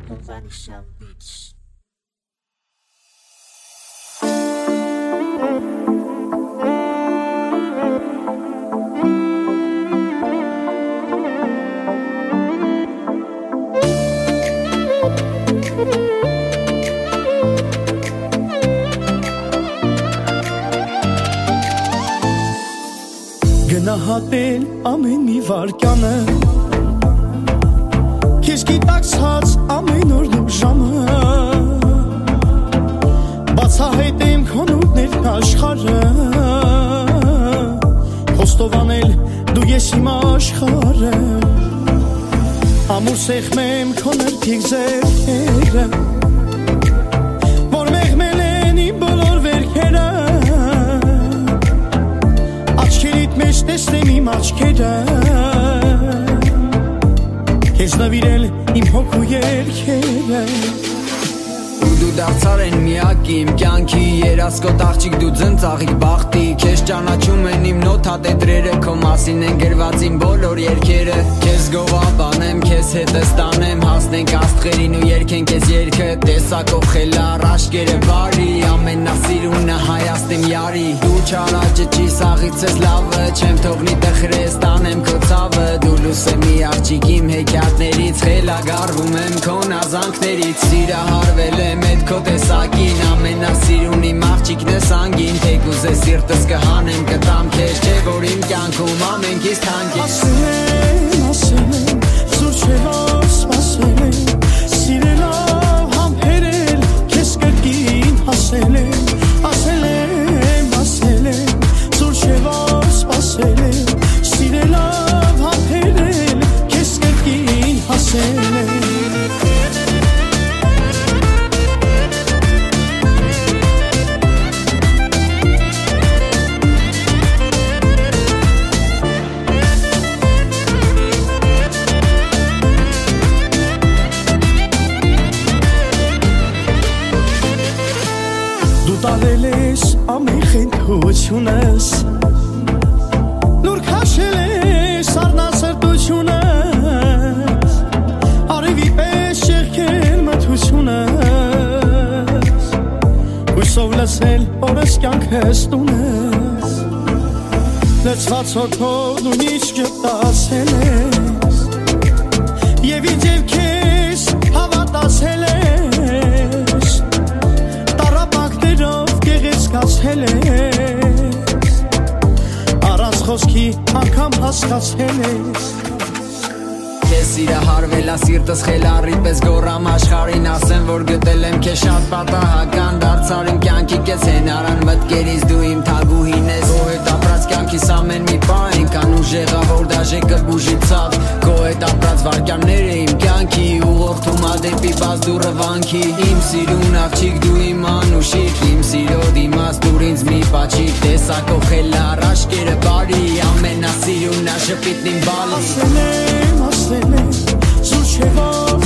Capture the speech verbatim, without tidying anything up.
Vanisham Beach. Գնահատել ամեն մի վարկյանը Քեզ գիտակցած ամեն օր դու ժամը Բացահայտեմ քոնուրներ աշխարհը Խոստովանել դու ես իմ աշխարհը Ամուր սեղմեմ քո նրբիկ ձեռքերը Որ մեղմել են իմ բոլոր վերքերը Մեջ տեսնեմ իմ աչքերը Քեզ նվիրել իմ հոգու երգերը Ու դու դարձար են միակ իմ կյանքի երասկոտ աղջիկ դու ձնծաղիկ բախտի Քեզ ճանաչում են իմ նոթատետրերը Քո մասին են գրված իմ բոլոր երգերը Քեզ գովաբանեմ, քեզ հետս տանեմ Հասնենք աստղերին ու երգենք ես երգը Տեսակով խելար աշկերը բարի Ամենասիրունը հայաստ իմ յարի Դու չարաճը չի սաղից ես լավը Չեմ թողնի տխրես տանեմ քո ցավը Դու լուսեմ մի աղջիկ իմ հեքիաթներից Խելագարվում եմ քո նազանքներից Սիրահարվել եմ էդ քո տեսակին Ամենասիրուն իմ աղջիկն ես անգին Թեկուզ է սիրտս կհանեմ կտամ քեզ Չէ որ իմ կյանքում ամենքից թանկ ես Ասել եմ, ասել եմ, զուրջելով սպասել եմ Սիրելով համբերել, քեզ կրկին հասել եմ Ասել եմ, ասել եմ, զուրջելով սպասել եմ Սիրելով համբերել, քեզ կրկին հասել եմ Տարել ես ամեն խենթությունս Նոր քաշել ես առնասրտությունս Արևի պես շեղքել մթությունս Հույսով լսել օրս կյանքս տունս Լցված հոգով դու ինչ գտասել ես Եվ ինձ և քեզ հավատացել ես Գեղեցկացել ես Առանց խոսքի անգամ հասկացել ես Քեզ սիրահարվելա սիրտս խելառի պես գոռամ աշխարհին Ասեմ որ գտել եմ քեզ շատ պատահական Դարձար իմ կյանքի կես հենարան մտքերից դու իմ թագուհին ես Քո հետ ապրած կյանքիս ամեն մի պահ Այնքան ուժեղա որ դաժե կբուժի ցավ Քո հետ ապրած վարկյանները իմ կյանքի Ուղղորդում ա դեպի բաց դուռը վանքի Իմ սիրուն աղջիկ դու իմ անուշիկ Իմ սիրո դիմաց դուր ինձ մի պաչիկ Տեսակով խելառ աշկերը բարի Ամենասիրունն ա շպիտն իմ բալի Ասել եմ, ասել եմ, զուրջելով